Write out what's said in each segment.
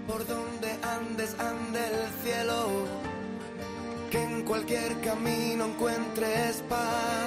Por donde andes, ande el cielo, que en cualquier camino encuentres paz,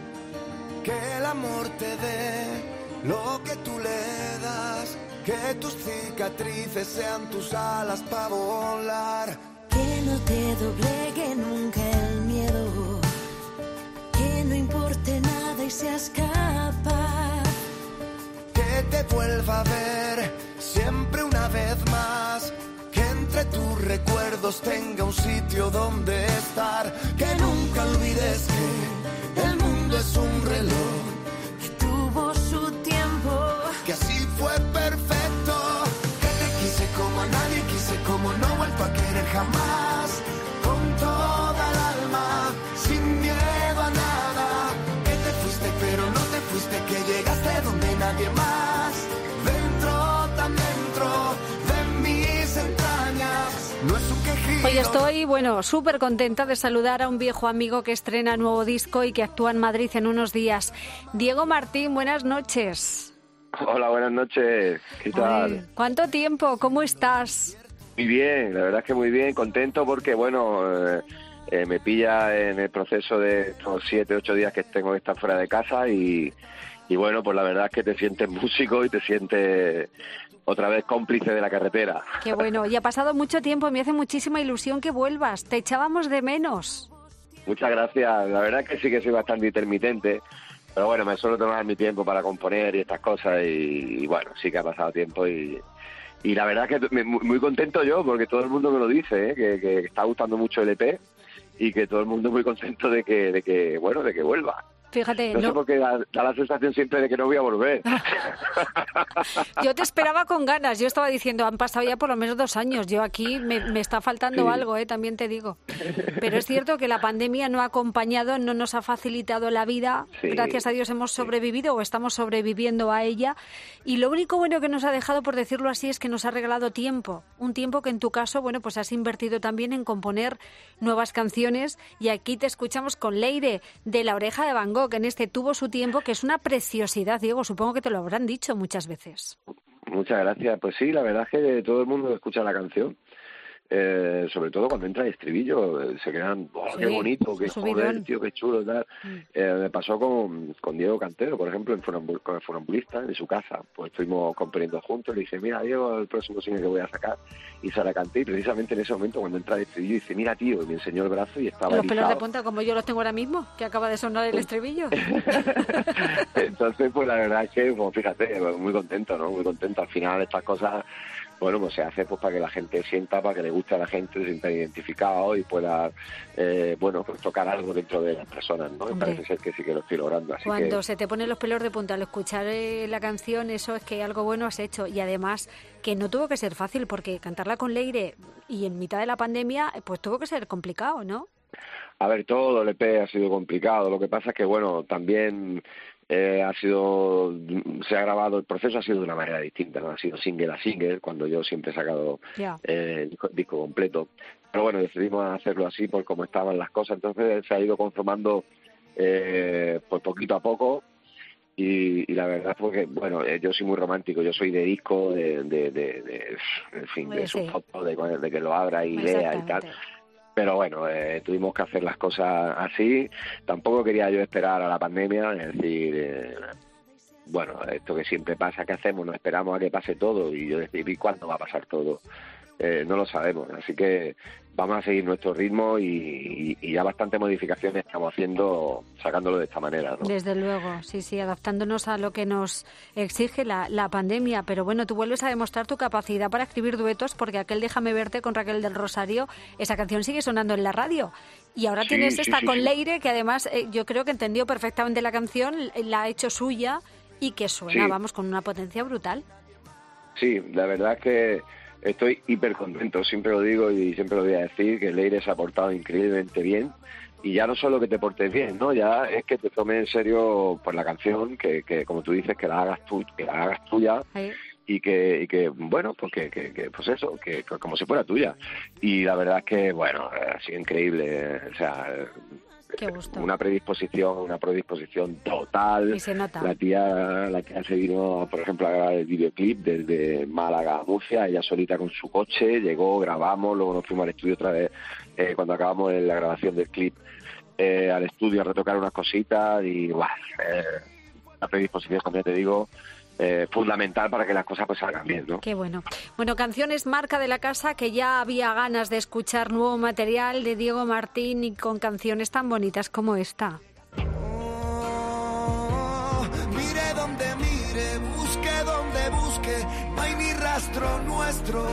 que el amor te dé lo que tú le das, que tus cicatrices sean tus alas para volar. Que no te doblegue nunca el miedo, que no importe nada y seas capaz. Que te vuelva a ver siempre una vez más, que entre tus recuerdos tenga un sitio donde estar. Que nunca olvides que el mundo es un reloj, Que tuvo su tiempo, que así fue perfecto. Que te quise como a nadie quise, como no he vuelto a querer jamás. Con toda el alma, sin miedo a nada. Que te fuiste pero no te fuiste, que llegaste donde nadie más. Dentro, tan dentro de mis entrañas, no es un quejido. Hoy estoy, súper contenta de saludar a un viejo amigo que estrena nuevo disco y que actúa en Madrid en unos días. Diego Martín, buenas noches. Hola, buenas noches. ¿Qué tal? Ay, ¿cuánto tiempo? ¿Cómo estás? Muy bien, la verdad es que muy bien, contento porque, me pilla en el proceso de estos 7, 8 días que tengo que estar fuera de casa y pues la verdad es que te sientes músico y te sientes otra vez cómplice de la carretera. Qué bueno, y ha pasado mucho tiempo, me hace muchísima ilusión que vuelvas, te echábamos de menos. Muchas gracias, la verdad es que sí que soy bastante intermitente, pero bueno, me suelo tomar mi tiempo para componer y estas cosas y bueno, sí que ha pasado tiempo y la verdad es que muy contento yo porque todo el mundo me lo dice, que está gustando mucho el EP y que todo el mundo muy contento de que vuelva. Fíjate, no sé por qué da la sensación siempre de que no voy a volver. Yo te esperaba con ganas. Yo estaba diciendo, han pasado ya por lo menos 2 años. Yo aquí me está faltando algo, también te digo. Pero es cierto que la pandemia no ha acompañado, no nos ha facilitado la vida. Sí. Gracias a Dios hemos sobrevivido o estamos sobreviviendo a ella. Y lo único bueno que nos ha dejado, por decirlo así, es que nos ha regalado tiempo. Un tiempo que en tu caso, pues has invertido también en componer nuevas canciones. Y aquí te escuchamos con Leire, de La Oreja de Van Gogh, que en este Tuvo su tiempo, que es una preciosidad, Diego, supongo que te lo habrán dicho muchas veces. Muchas gracias. Pues sí, la verdad es que todo el mundo escucha la canción, sobre todo cuando entra el estribillo, se quedan, qué bonito, qué joder, tío, qué chulo, tal. Me pasó con Diego Cantero, por ejemplo, con el Funambulista, en su casa, pues estuvimos componiendo juntos, le dije, mira, Diego, el próximo single que voy a sacar, y se la canté, y precisamente en ese momento, cuando entra el estribillo, dice, mira, tío, y me enseñó el brazo y estaba los pelos de punta, como yo los tengo ahora mismo, que acaba de sonar el estribillo. Entonces, pues la verdad es que, pues fíjate, muy contento, ¿no? Muy contento. Al final estas cosas, pues se hace pues para que la gente sienta, para que le guste a la gente, se sienta identificado y pueda, pues tocar algo dentro de las personas, ¿no? Me parece ser que sí que lo estoy logrando. Así cuando se te ponen los pelos de punta al escuchar la canción, eso es que algo bueno has hecho. Y además que no tuvo que ser fácil, porque cantarla con Leire y en mitad de la pandemia, pues tuvo que ser complicado, ¿no? A ver, todo el EP ha sido complicado. Lo que pasa es que, también se ha grabado, el proceso ha sido de una manera distinta, no ha sido single a single, cuando yo siempre he sacado disco completo. Pero decidimos hacerlo así por cómo estaban las cosas. Entonces se ha ido conformando pues poquito a poco. Y la verdad fue que, yo soy muy romántico, yo soy de disco, de sus fotos, de que lo abra y lea y tal. Pero tuvimos que hacer las cosas así. Tampoco quería yo esperar a la pandemia, es decir, esto que siempre pasa, ¿qué hacemos? Nos esperamos a que pase todo y yo decidí cuándo va a pasar todo. No lo sabemos, así que vamos a seguir nuestro ritmo y ya bastantes modificaciones estamos haciendo, sacándolo de esta manera, ¿no? Desde luego, sí, adaptándonos a lo que nos exige la pandemia, pero tú vuelves a demostrar tu capacidad para escribir duetos, porque aquel Déjame verte con Raquel del Rosario, esa canción sigue sonando en la radio, y ahora tienes esta con Leire, que además yo creo que entendió perfectamente la canción, la ha hecho suya y que suena, con una potencia brutal. Sí, la verdad es que estoy hiper contento, siempre lo digo y siempre lo voy a decir, que Leire se ha portado increíblemente bien, y ya no solo que te portes bien, ¿no? Ya es que te tomes en serio por la canción, que como tú dices, que la hagas tuya, y que pues eso, que como si fuera tuya. Y la verdad es que, ha sido increíble, o sea, Qué gusto. Una predisposición total. Y se nota. La tía se vino, por ejemplo, a grabar el videoclip desde Málaga a Murcia, ella solita con su coche, llegó, grabamos, luego nos fuimos al estudio otra vez, cuando acabamos la grabación del clip, al estudio a retocar unas cositas y la predisposición, como ya te digo, fundamental para que las cosas pues salgan bien, ¿no? Qué bueno. Bueno, canciones marca de la casa, que ya había ganas de escuchar nuevo material de Diego Martín y con canciones tan bonitas como esta. Mire donde mire, busque donde busque, no hay ni rastro nuestro.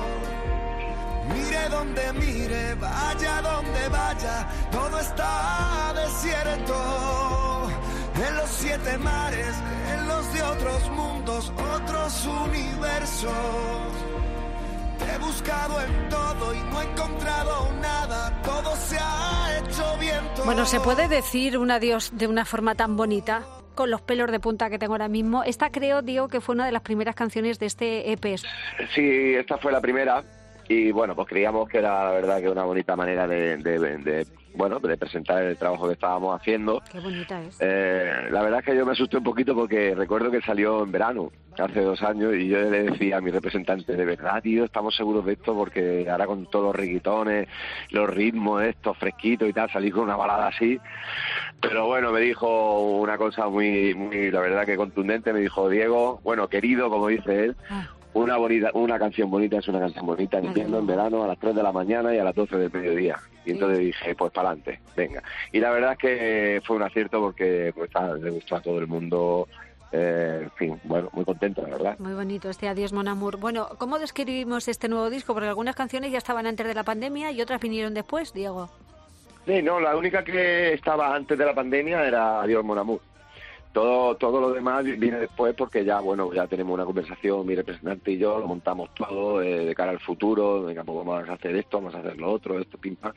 Mire donde mire, vaya donde vaya, todo está desierto. En los 7 mares, en los de otros mundos, otros universos. Te he buscado en todo y no he encontrado nada, todo se ha hecho viento. Bueno, ¿se puede decir un adiós de una forma tan bonita? Con los pelos de punta que tengo ahora mismo. Esta creo, Diego, que fue una de las primeras canciones de este EP. Sí, esta fue la primera. Y bueno, pues creíamos que era la verdad que una bonita manera de presentar el trabajo que estábamos haciendo. Qué bonita es. La verdad es que yo me asusté un poquito porque recuerdo que salió en verano, hace 2 años, y yo le decía a mi representante, de verdad, tío, estamos seguros de esto, porque ahora con todos los riquitones, los ritmos estos fresquitos y tal, salí con una balada así. Pero bueno, me dijo una cosa muy, la verdad que contundente, me dijo, Diego, bueno, querido, como dice él, una canción bonita es una canción bonita en invierno, en verano, a las 3 de la mañana y a las 12 del mediodía. Y entonces dije, pues para adelante, venga. Y la verdad es que fue un acierto porque pues le gustó a todo el mundo. En fin, bueno, muy contento, la verdad. Muy bonito este Adiós Mon Amour. Bueno, ¿cómo describimos este nuevo disco? Porque algunas canciones ya estaban antes de la pandemia y otras vinieron después, Diego. Sí, no, la única que estaba antes de la pandemia era Adiós Mon Amour. Todo lo demás viene después porque ya tenemos una conversación, mi representante y yo, lo montamos todo de cara al futuro, venga, pues vamos a hacer esto, vamos a hacer lo otro, esto, pim, pam.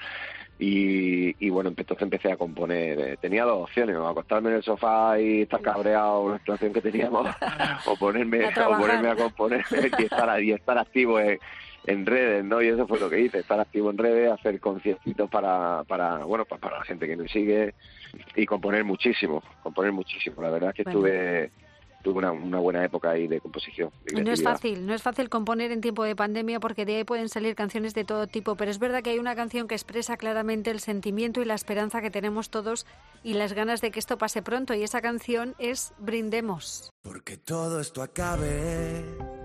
Y bueno, entonces empecé a componer. Tenía 2 opciones, ¿no? Acostarme en el sofá y estar cabreado con la situación que teníamos, o ponerme a componer y estar activo en redes, ¿no? Y eso fue lo que hice, estar activo en redes, hacer conciertitos para la gente que me sigue y componer muchísimo. La verdad es que tuve una buena época ahí de composición. No es fácil componer en tiempo de pandemia porque de ahí pueden salir canciones de todo tipo, pero es verdad que hay una canción que expresa claramente el sentimiento y la esperanza que tenemos todos y las ganas de que esto pase pronto, y esa canción es Brindemos. Porque todo esto acabe,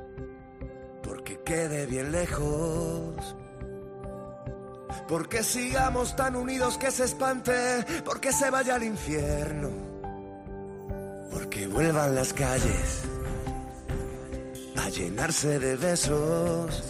porque quede bien lejos, porque sigamos tan unidos que se espante, porque se vaya al infierno, porque vuelvan las calles a llenarse de besos,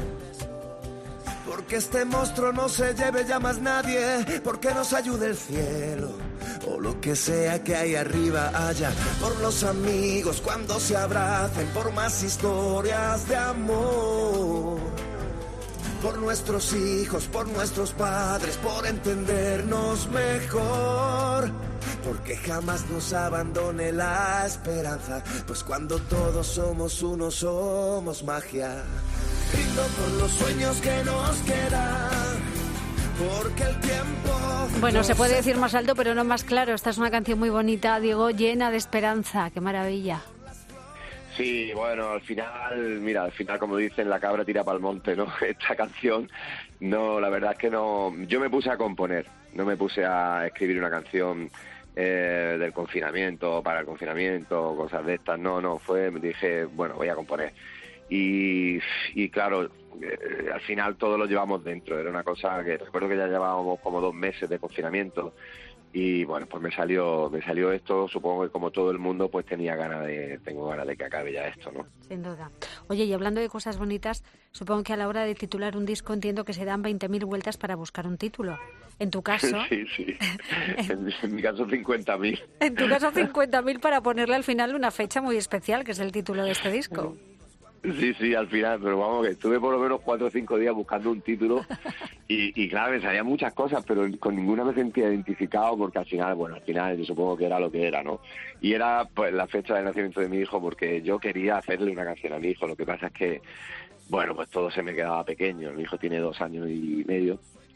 porque este monstruo no se lleve ya más nadie, porque nos ayude el cielo o lo que sea que hay arriba haya, por los amigos cuando se abracen, por más historias de amor, por nuestros hijos, por nuestros padres, por entendernos mejor, porque jamás nos abandone la esperanza, pues cuando todos somos uno somos magia. Brindo por los sueños que nos quedan, porque el tiempo... Bueno, se puede decir más alto, pero no más claro. Esta es una canción muy bonita, Diego, llena de esperanza. ¡Qué maravilla! Sí, bueno, al final, como dicen, la cabra tira pa'l monte, ¿no? Esta canción, no, la verdad es que no... Yo me puse a componer, no me puse a escribir una canción del confinamiento, para el confinamiento, cosas de estas, dije, bueno, voy a componer. Y claro, al final todo lo llevamos dentro, era una cosa que recuerdo que ya llevábamos como 2 meses de confinamiento y bueno, pues me salió esto. Supongo que como todo el mundo pues tengo ganas de que acabe ya esto, ¿no? Sin duda. Oye, y hablando de cosas bonitas, supongo que a la hora de titular un disco entiendo que se dan 20.000 vueltas para buscar un título. En tu caso... Sí. en mi caso 50.000. En tu caso 50.000 para ponerle al final una fecha muy especial, que es el título de este disco. Sí, al final, pero vamos, que estuve por lo menos 4 o 5 días buscando un título y claro, me salían muchas cosas, pero con ninguna me sentía identificado porque al final yo supongo que era lo que era, ¿no? Y era pues la fecha de nacimiento de mi hijo porque yo quería hacerle una canción a mi hijo. Lo que pasa es que, bueno, pues todo se me quedaba pequeño. Mi hijo tiene 2 años y medio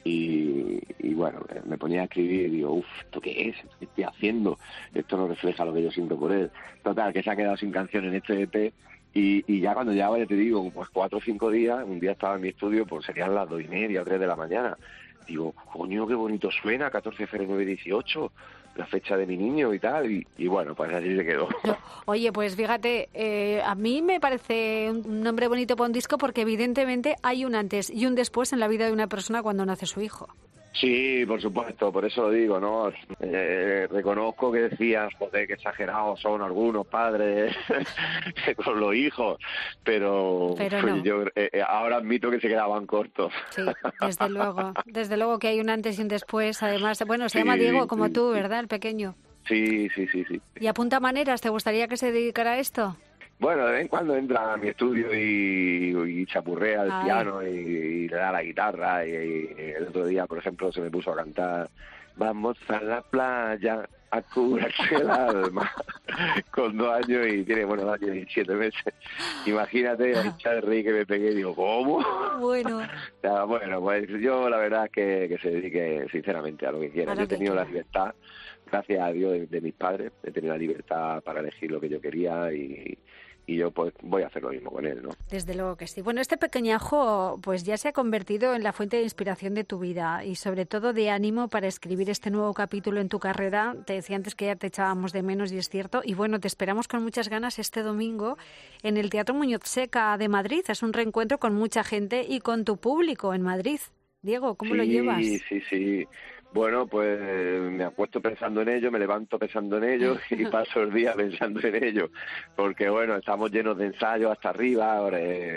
y bueno, me ponía a escribir y digo, ¿esto qué es? ¿Qué estoy haciendo? Esto no refleja lo que yo siento por él. Total, que se ha quedado sin canción en este EP. Y ya cuando llevaba, ya te digo, pues 4 o 5 días, un día estaba en mi estudio, pues serían las 2:30 o 3 de la mañana. Digo, coño, qué bonito suena, 14/09/18, la fecha de mi niño y tal, y bueno, pues así se quedó. Oye, pues fíjate, a mí me parece un nombre bonito para un disco porque evidentemente hay un antes y un después en la vida de una persona cuando nace su hijo. Sí, por supuesto, por eso lo digo, ¿no? Reconozco que decías, joder, que exagerados son algunos padres con los hijos, pero no. Yo ahora admito que se quedaban cortos. Sí, desde luego que hay un antes y un después, además, bueno, se llama Diego como tú, ¿verdad, el pequeño? Sí. ¿Y apunta maneras? ¿Te gustaría que se dedicara a esto? Bueno, de vez en cuando entra a mi estudio y chapurrea el piano y le da la guitarra. Y el otro día, por ejemplo, se me puso a cantar Vamos a la playa a curarse el alma con 2 años y tiene, 2 años y 7 meses. Imagínate el Charly que me pegué y digo, ¿cómo? Bueno. Ya, bueno, pues yo la verdad es que se dedique sinceramente a lo que quiera. Yo he tenido la libertad, gracias a Dios, de mis padres, he tenido la libertad para elegir lo que yo quería y yo pues voy a hacer lo mismo con él, ¿no? Desde luego que sí. Bueno, este pequeñajo pues ya se ha convertido en la fuente de inspiración de tu vida y sobre todo de ánimo para escribir este nuevo capítulo en tu carrera. Te decía antes que ya te echábamos de menos y es cierto. Y bueno, te esperamos con muchas ganas este domingo en el Teatro Muñoz Seca de Madrid. Es un reencuentro con mucha gente y con tu público en Madrid. Diego, ¿cómo lo llevas? Sí. Bueno, pues me acuesto pensando en ello, me levanto pensando en ello y paso el día pensando en ello, porque bueno, estamos llenos de ensayos hasta arriba, ahora,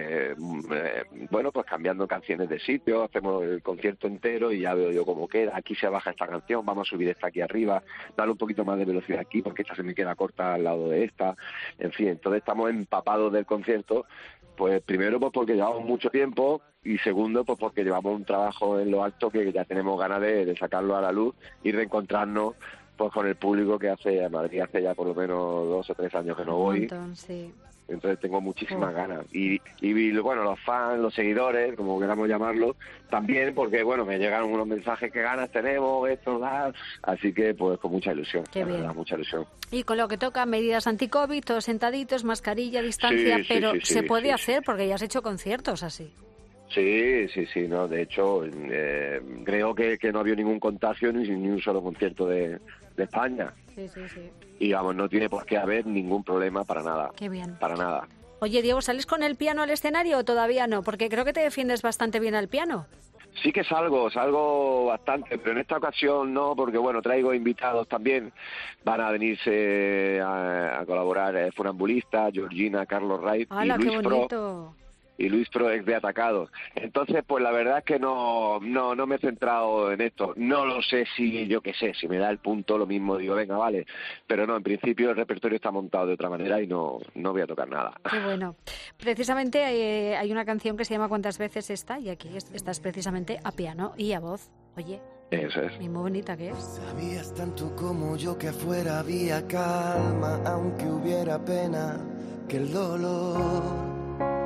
bueno, pues cambiando canciones de sitio, hacemos el concierto entero y ya veo yo cómo queda, aquí se baja esta canción, vamos a subir esta aquí arriba, darle un poquito más de velocidad aquí porque esta se me queda corta al lado de esta, en fin, entonces estamos empapados del concierto. Pues primero pues porque llevamos mucho tiempo y segundo pues porque llevamos un trabajo en lo alto que ya tenemos ganas de sacarlo a la luz y reencontrarnos pues con el público que a Madrid hace ya por lo menos 2 o 3 años que no voy. Un montón, sí. Entonces tengo muchísimas ganas. Y bueno, los fans, los seguidores, como queramos llamarlo, también porque, bueno, me llegan unos mensajes que ganas tenemos, esto, así que pues con mucha ilusión. Qué bien. Verdad, mucha ilusión. Y con lo que toca, medidas anti-COVID, todos sentaditos, mascarilla, distancia, pero se puede hacer porque ya has hecho conciertos así. Sí, no, de hecho, creo que no ha habido ningún contagio ni un solo concierto de España. Sí. Y vamos, no tiene por qué haber ningún problema para nada. Qué bien. Para nada. Oye, Diego, ¿sales con el piano al escenario o todavía no? Porque creo que te defiendes bastante bien al piano. Sí que salgo bastante, pero en esta ocasión no, porque bueno, traigo invitados también. Van a venirse a colaborar Funambulista, Georgina, Carlos Wright y Luis Pro. Y Luis Pro, ex de Atacados. Entonces, pues la verdad es que no me he centrado en esto. No lo sé si, yo qué sé, si me da el punto, lo mismo digo, venga, vale. Pero no, en principio el repertorio está montado de otra manera y no voy a tocar nada. Qué bueno. Precisamente hay una canción que se llama ¿Cuántas veces está? Y aquí estás precisamente a piano y a voz. Oye, eso es. Y muy bonita que es. Sabías tanto como yo que afuera había calma, aunque hubiera pena, que el dolor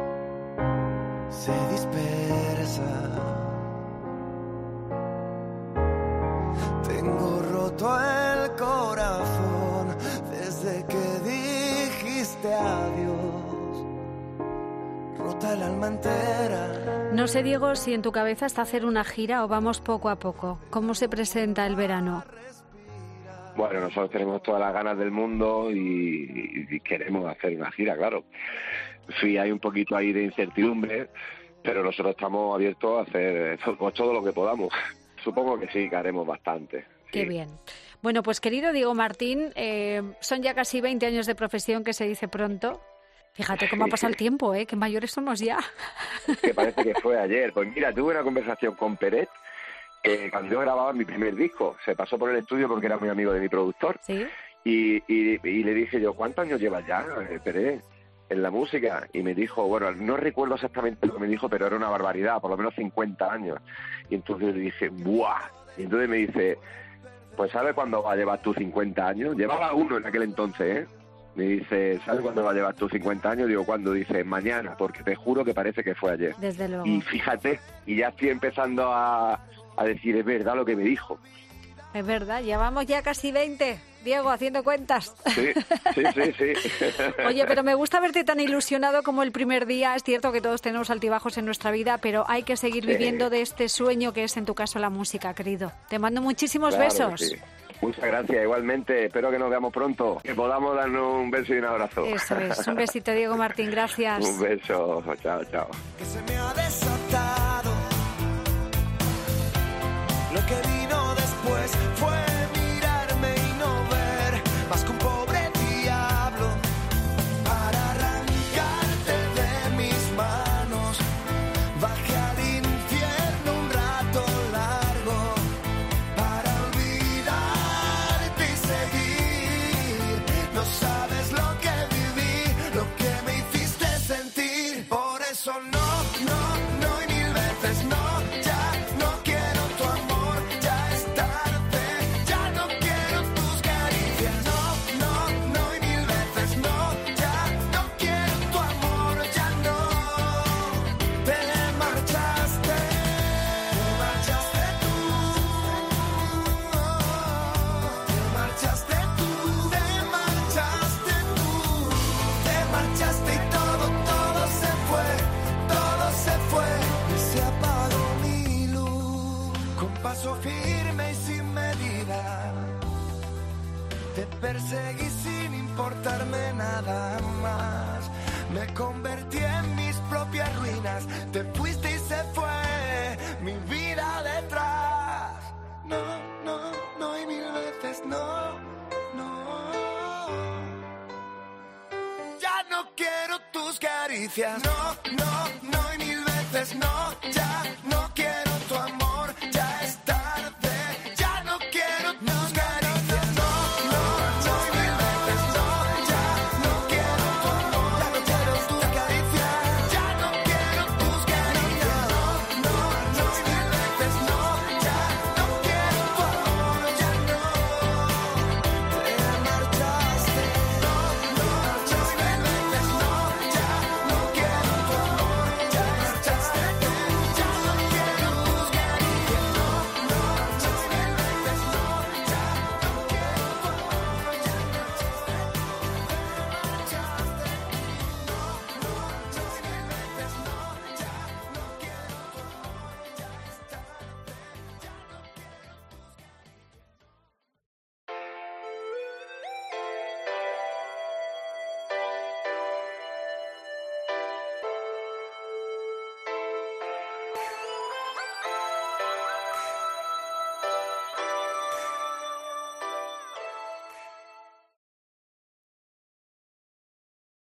se dispersa. Tengo roto el corazón desde que dijiste adiós. Rota el alma entera. No sé, Diego, si en tu cabeza está hacer una gira o vamos poco a poco. ¿Cómo se presenta el verano? Bueno, nosotros tenemos todas las ganas del mundo y queremos hacer una gira, claro. Sí, hay un poquito ahí de incertidumbre, pero nosotros estamos abiertos a hacer todo lo que podamos. Supongo que sí, que haremos bastante. Qué bien. Bueno, pues querido Diego Martín, son ya casi 20 años de profesión, que se dice pronto. Fíjate cómo ha pasado el tiempo, qué mayores somos ya. Que parece que fue ayer. Pues mira, tuve una conversación con Peret, que cuando yo grababa mi primer disco, se pasó por el estudio porque era muy amigo de mi productor. ¿Sí? Y le dije yo, ¿cuántos años llevas ya, Peret, en la música? Y me dijo, bueno, no recuerdo exactamente lo que me dijo, pero era una barbaridad, por lo menos 50 años. Y entonces le dije, ¡buah! Y entonces me dice, pues ¿sabes cuándo va a llevar tú 50 años? Llevaba uno en aquel entonces, Me dice, ¿sabes cuándo va a llevar tus 50 años? Digo, ¿cuándo? Dice, mañana, porque te juro que parece que fue ayer. Desde luego. Y fíjate, y ya estoy empezando a a decir, es verdad lo que me dijo. Es verdad, llevamos ya casi 20, Diego, haciendo cuentas. Sí. Oye, pero me gusta verte tan ilusionado como el primer día. Es cierto que todos tenemos altibajos en nuestra vida, pero hay que seguir viviendo de este sueño que es, en tu caso, la música, querido. Te mando muchísimos besos. Sí. Muchas gracias, igualmente. Espero que nos veamos pronto, que podamos darnos un beso y un abrazo. Eso es, un besito, Diego Martín, gracias. Un beso, chao. Que se me ha desatado. Lo que vino después fue mirarme y no ver más que un pobre diablo para arrancarte de mis manos. Bajé al infierno un rato largo para olvidarte y seguir. No sabes lo que viví, lo que me hiciste sentir. Por eso no y mil veces no. Paso firme y sin medida, te perseguí sin importarme nada más. Me convertí en mis propias ruinas, te fuiste y se fue mi vida detrás. No y mil veces no. Ya no quiero tus caricias, no y mil veces no. Ya no quiero tu amor, ya